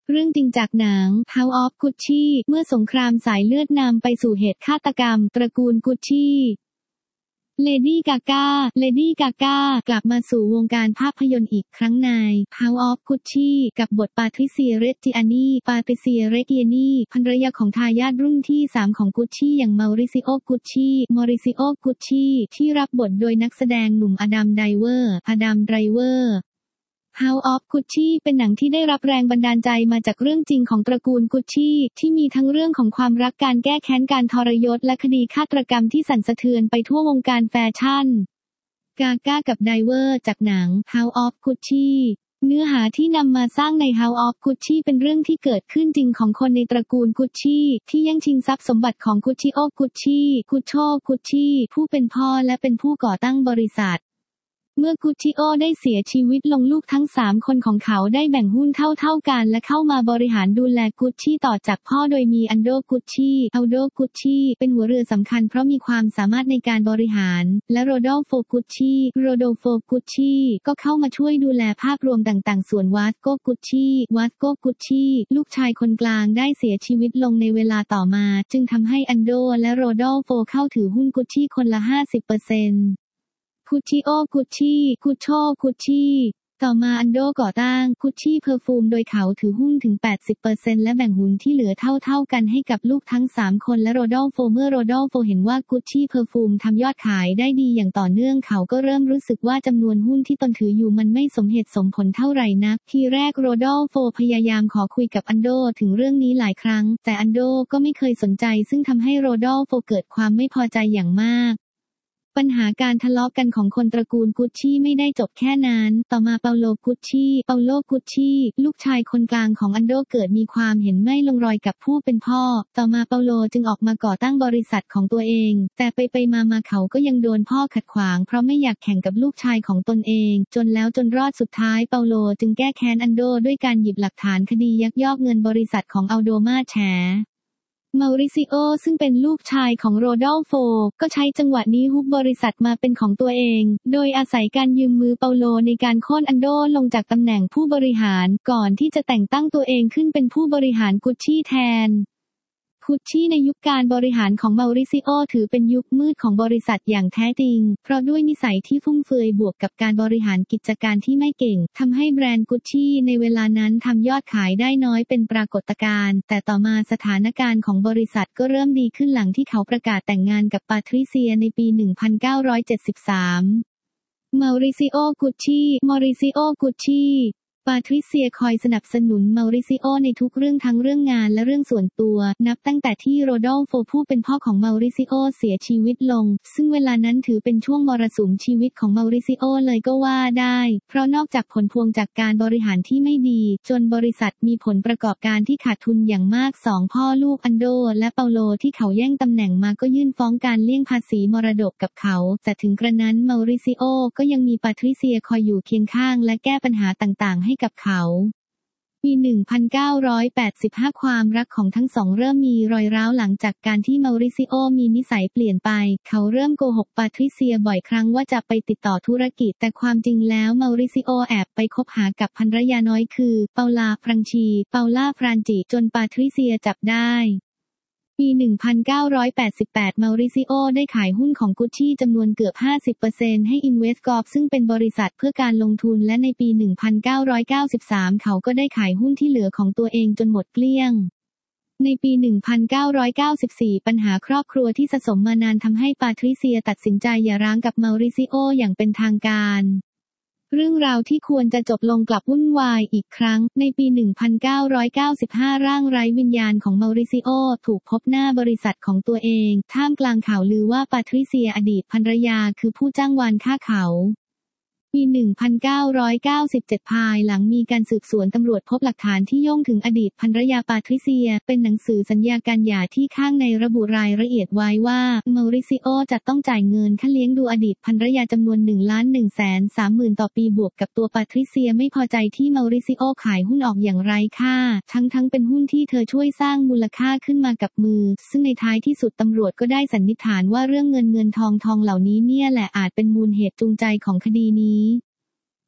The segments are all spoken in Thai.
เรื่องจริงจากหนัง House of Gucci เมื่อสงครามสายเลือดนำไปสู่เหตุฆาตกรรมตระกูลกุชชี่เลดี้กากลับมาสู่วงการภาพยนตร์อีกครั้งใน House of Gucci กับบทปาทริเซีย เรจจิอานีภรรยาของทายาทรุ่นที่ 3 ของกุชชี่อย่างมอริซิโอ กุชชี่ที่รับบทโดยนักแสดงหนุ่มอดัม ไดเวอร์ House of Gucci เป็นหนังที่ได้รับแรงบันดาลใจมาจากเรื่องจริงของตระกูลกุชชี่ที่มีทั้งเรื่องของความรักการแก้แค้นการทรยศและคดีฆาตกรรมที่สั่นสะเทือนไปทั่ววงการแฟชั่นกาก้ากับไดเวอร์จากหนัง House of Gucci เนื้อหาที่นำมาสร้างใน House of Gucci เป็นเรื่องที่เกิดขึ้นจริงของคนในตระกูลกุชชี่ที่แย่งชิงทรัพย์สมบัติของกุชชี่ผู้เป็นพ่อและเป็นผู้ก่อตั้งบริษัทเมื่อกุชชิโอได้เสียชีวิตลงลูกทั้ง3คนของเขาได้แบ่งหุ้นเท่ากันและเข้ามาบริหารดูแลกุชชี่ต่อจากพ่อโดยมีอัลโดกุชชี่เป็นหัวเรือสำคัญเพราะมีความสามารถในการบริหารและโรโดโฟกุชชี่ก็เข้ามาช่วยดูแลภาพรวมต่างๆส่วนวาสโกกุชชี่ลูกชายคนกลางได้เสียชีวิตลงในเวลาต่อมาจึงทำให้อัลโดและโรโดโฟเข้าถือหุ้นกุชชี่คนละ 50%กุชชี่ต่อมาอันโดก่อตั้งกุชชี่เพอร์ฟูมโดยเขาถือหุ้นถึง 80% และแบ่งหุ้นที่เหลือเท่ากันให้กับลูกทั้ง3คนและโรโดโฟเมื่อโรโดโฟเห็นว่ากุชชี่เพอร์ฟูมทำยอดขายได้ดีอย่างต่อเนื่องเขาก็เริ่มรู้สึกว่าจำนวนหุ้นที่ตนถืออยู่มันไม่สมเหตุสมผลเท่าไหร่นักทีแรกโรโดโฟพยายามขอคุยกับอันโดถึงเรื่องนี้หลายครั้งแต่อันโดก็ไม่เคยสนใจซึ่งทำให้โรโดโฟเกิดความไม่พอใจอย่างมากปัญหาการทะเลาะกันของคนตระกูลกุชชี่ไม่ได้จบแค่นั้นต่อมาเปาโลกุชชี่ลูกชายคนกลางของอันโดเกิดมีความเห็นไม่ลงรอยกับผู้เป็นพ่อต่อมาเปาโลจึงออกมาก่อตั้งบริษัทของตัวเองแต่ไปมาเขาก็ยังโดนพ่อขัดขวางเพราะไม่อยากแข่งกับลูกชายของตนเองจนรอดสุดท้ายเปาโลจึงแก้แค้นอันโดด้วยการหยิบหลักฐานคดียักยอกเงินบริษัทของอัลโดมาแฉมาริซิโอซึ่งเป็นลูกชายของโรดัลโฟก็ใช้จังหวะนี้ฮุบบริษัทมาเป็นของตัวเองโดยอาศัยการยืมมือเปาโลในการโค่นอันโดลงจากตำแหน่งผู้บริหารก่อนที่จะแต่งตั้งตัวเองขึ้นเป็นผู้บริหารกุชชี่แทนกุชชี่ในยุคการบริหารของมาริซิโอถือเป็นยุคมืดของบริษัทอย่างแท้จริงเพราะด้วยนิสัยที่ฟุ่มเฟือยบวกกับการบริหารกิจการที่ไม่เก่งทำให้แบรนด์กุชชี่ในเวลานั้นทำยอดขายได้น้อยเป็นปรากฏการณ์แต่ต่อมาสถานการณ์ของบริษัทก็เริ่มดีขึ้นหลังที่เขาประกาศแต่งงานกับปาทริเซียในปี 1973มาริซิโอกุชชี่ปาทริเซียคอยสนับสนุนมาริซิโอในทุกเรื่องทั้งเรื่องงานและเรื่องส่วนตัวนับตั้งแต่ที่โรดัลโฟผู้เป็นพ่อของมาริซิโอเสียชีวิตลงซึ่งเวลานั้นถือเป็นช่วงมรสุมชีวิตของมาริซิโอเลยก็ว่าได้เพราะนอกจากผลพวงจากการบริหารที่ไม่ดีจนบริษัทมีผลประกอบการที่ขาดทุนอย่างมาก2พ่อลูกอันโดและเปาโลที่เขาแย่งตำแหน่งมาก็ยื่นฟ้องการเลี่ยงภาษีมรดกกับเขาแต่ถึงกระนั้นมาริซิโอก็ยังมีปาทริเซียคอยอยู่เคียงข้างและแก้ปัญหาต่างๆให้กับเขาปี 1985 ความรักของทั้งสองเริ่มมีรอยร้าวหลังจากการที่มาริซิโอมีนิสัยเปลี่ยนไปเขาเริ่มโกหกปาทริเซียบ่อยครั้งว่าจะไปติดต่อธุรกิจแต่ความจริงแล้วมาริซิโอแอบไปคบหากับภรรยาน้อยคือเปาล่าฟรานจิจนปาทริเซียจับได้ปี 1988 มาริซิโอได้ขายหุ้นของกุชชี่จำนวนเกือบ 50% ให้ Investcorp ซึ่งเป็นบริษัทเพื่อการลงทุนและในปี 1993 เขาก็ได้ขายหุ้นที่เหลือของตัวเองจนหมดเกลี้ยงในปี 1994 ปัญหาครอบครัวที่สะสมมานานทำให้ปาทริเซียตัดสินใจหย่าร้างกับมาริซิโออย่างเป็นทางการเรื่องราวที่ควรจะจบลงกลับวุ่นวายอีกครั้งในปี 1995 ร่างไร้วิญญาณของมาริซิโอถูกพบหน้าบริษัทของตัวเองท่ามกลางข่าวลือว่าปาทริเซียอดีตภรรยาคือผู้จ้างวานฆ่าเขาปี 1997 ภายหลังมีการสืบสวนตำรวจพบหลักฐานที่โยงถึงอดีตภรรยาปาทริเซียเป็นหนังสือสัญญาการหย่าที่ข้างในระบุรายละเอียดไว้ว่ามาริซิโอจะต้องจ่ายเงินค่าเลี้ยงดูอดีตภรรยาจำนวน 1,130,000 ต่อปีบวกกับตัวปาทริเซียไม่พอใจที่มาริซิโอขายหุ้นออกอย่างไร้ค่าทั้งเป็นหุ้นที่เธอช่วยสร้างมูลค่าขึ้นมากับมือซึ่งในท้ายที่สุดตำรวจก็ได้สันนิษฐานว่าเรื่องเงินทองเหล่านี้เนี่ยแหละอาจเป็นมูลเหตุจูงใจของคดีนี้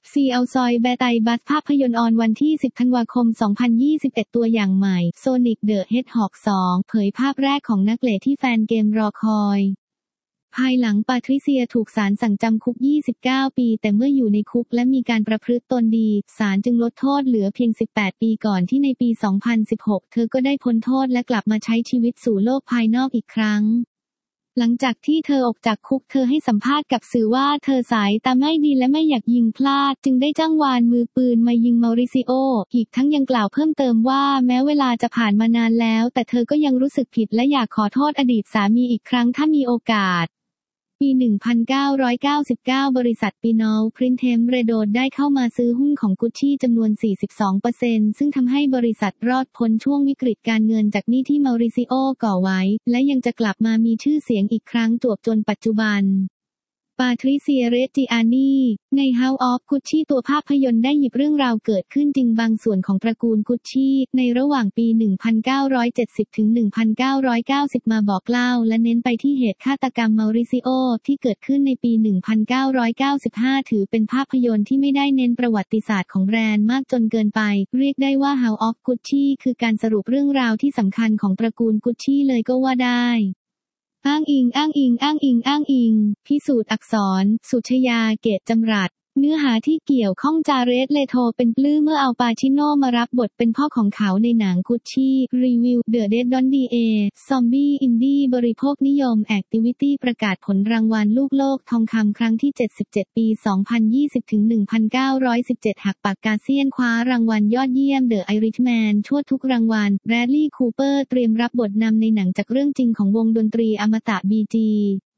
ซีเอาซอยแบร์ไตบัสภาพยนตร์ออนวันที่ 10 ธันวาคม 2021 ตัวอย่างใหม่ Sonic the Hedgehog 2 เผยภาพแรกของนักเลงที่แฟนเกมรอคอย ภายหลังปาทริเซียถูกศาลสั่งจำคุก 29 ปีแต่เมื่ออยู่ในคุกและมีการประพฤติตนดีศาลจึงลดโทษเหลือเพียง 18 ปีก่อนที่ในปี 2016 เธอก็ได้พ้นโทษและกลับมาใช้ชีวิตสู่โลกภายนอกอีกครั้งหลังจากที่เธอออกจากคุกเธอให้สัมภาษณ์กับสื่อว่าเธอสายตาไม่ดีและไม่อยากยิงพลาดจึงได้จ้างวานมือปืนมายิงเมาริซิโออีกทั้งยังกล่าวเพิ่มเติมว่าแม้เวลาจะผ่านมานานแล้วแต่เธอก็ยังรู้สึกผิดและอยากขอโทษอดีตสามีอีกครั้งถ้ามีโอกาสปี 1999 บริษัทปีนอลพรินเทมเรโดดได้เข้ามาซื้อหุ้นของกุชชี่จำนวน 42% ซึ่งทำให้บริษัทรอดพ้นช่วงวิกฤตการเงินจากหนี้ที่เมาริซิโอก่อไว้และยังจะกลับมามีชื่อเสียงอีกครั้งจวบจนปัจจุบันปาทริเซีย เรจจิอานีใน House of Gucci ตัวภาพยนตร์ได้หยิบเรื่องราวเกิดขึ้นจริงบางส่วนของตระกูลกุชชี่ในระหว่างปี 1970 ถึง 1990 มาบอกเล่าและเน้นไปที่เหตุฆาตกรรมเมาริซิโอที่เกิดขึ้นในปี 1995 ถือเป็นภาพยนตร์ที่ไม่ได้เน้นประวัติศาสตร์ของแบรนด์มากจนเกินไปเรียกได้ว่า House of Gucci คือการสรุปเรื่องราวที่สำคัญของตระกูลกุชชี่เลยก็ว่าได้อ้างอิงพิสูจน์อักษรสุชยาเกตจำรัดเนื้อหาที่เกี่ยวข้องจาเรตเลโทเป็นปลื้มเมื่อเอาปาชิโนมารับบทเป็นพ่อของเขาในหนังกุชชี่รีวิวเดอะเดดดอนดีเอซอมบี้อินดี้บริโภคนิยมแอคทิวิตี้ประกาศผลรางวัลลูกโลกทองคำครั้งที่ 77 ปี 2020 ถึง 1917 หักปากกาเซียนคว้ารางวัลยอดเยี่ยมเดอะไอริชแมนทั่วทุกรางวัลแบรดลีย์คูเปอร์เตรียมรับบทนำในหนังจากเรื่องจริงของวงดนตรีอมตะบีจี